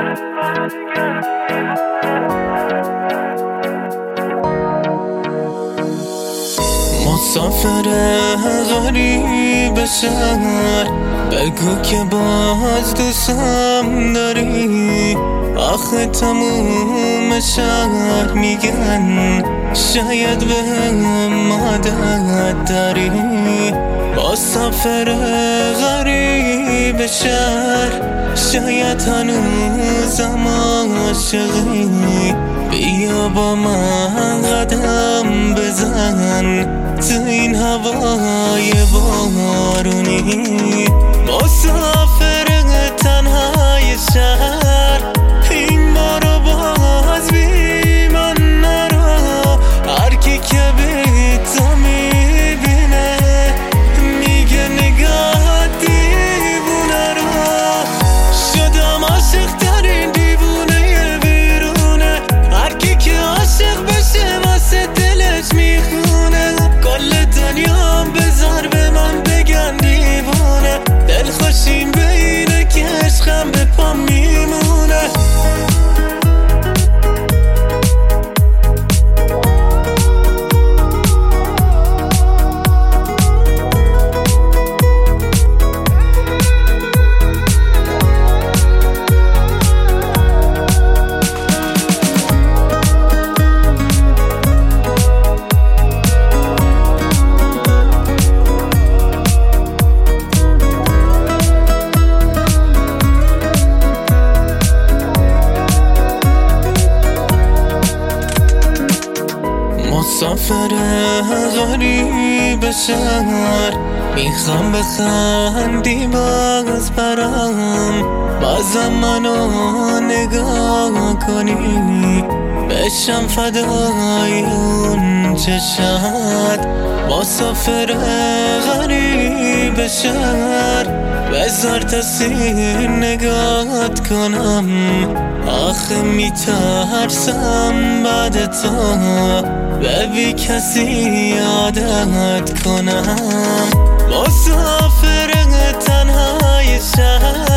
مسافر غریب شهر، بگو که باز دوستم داری. آخه تموم شهر میگن شاید به عادت داری. مسافر غریب شهر، شاید هنوزم عاشقی. بیا با من قدم بزن تو این هوای بارونی. مسافر تنهای شهر، این بارو باز بی من نرو. هر کی که به تو میبینه میگه نگاه دیوونه رو. شدم عاشق ترین دیوونه بیرونه. هر کی که عاشق بشه واسه دلش میخونه. کل دنیا بذار به من بگن دیوونه. دلخوشیم به اینه که عشقم به پا میمونه. مسافر غریب شهر، میخوام بخندی باز برام. بازم منو نگاه کنی، بشم فدای اون چشات. مسافر غریب شهر، بذار تصویر نگاهت کنم. آخه میترسم بعد تو به بی کسی عادت کنم. مسافر تنهای شهر،